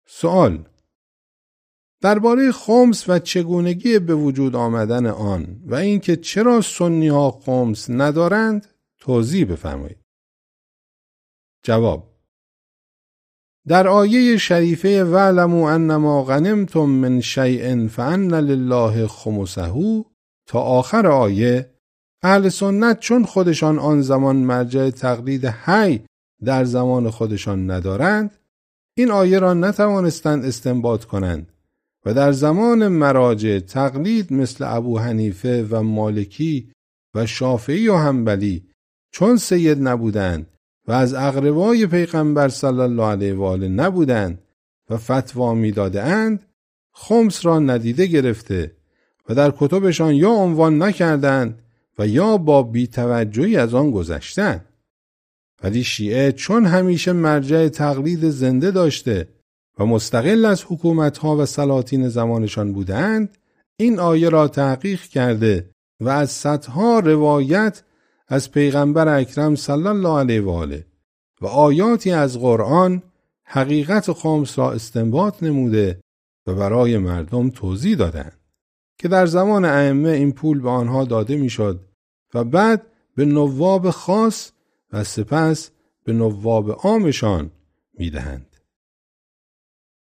سوال: درباره خمس و چگونگی به وجود آمدن آن و اینکه چرا سنی‌ها خمس ندارند توضیح بفرمایید. جواب: در آیه شریفه وَاعْلَمُوا أَنَّمَا غَنِمْتُم مِّن شَیْءٍ فَأَنَّ لِلَّهِ خُمُسَهُ تا آخر آیه، اهل سنت چون خودشان آن زمان مرجع تقلید حی در زمان خودشان ندارند، این آیه را نتوانستند استنباط کنند و در زمان مراجع تقلید مثل ابو حنیفه و مالکی و شافعی و حنبلی چون سید نبودند و از اقربای پیغمبر صلی الله علیه و آله نبودند و فتوا می‌دادند، خمس را ندیده گرفته و در کتبشان یا عنوان نکردند و یا با بی‌توجهی از آن گذشتند. ولی شیعه چون همیشه مرجع تقلید زنده داشته و مستقل از حکومت‌ها و سلاطین زمانشان بودند، این آیه را تحقیق کرده و از صدها روایت از پیغمبر اکرم صلی الله علیه و آله و آیاتی از قرآن حقیقت خمس را استنباط نموده و برای مردم توضیح دادند که در زمان ائمه این پول به آنها داده میشد و بعد به نواب خاص و سپس به نواب عامشان میدهند.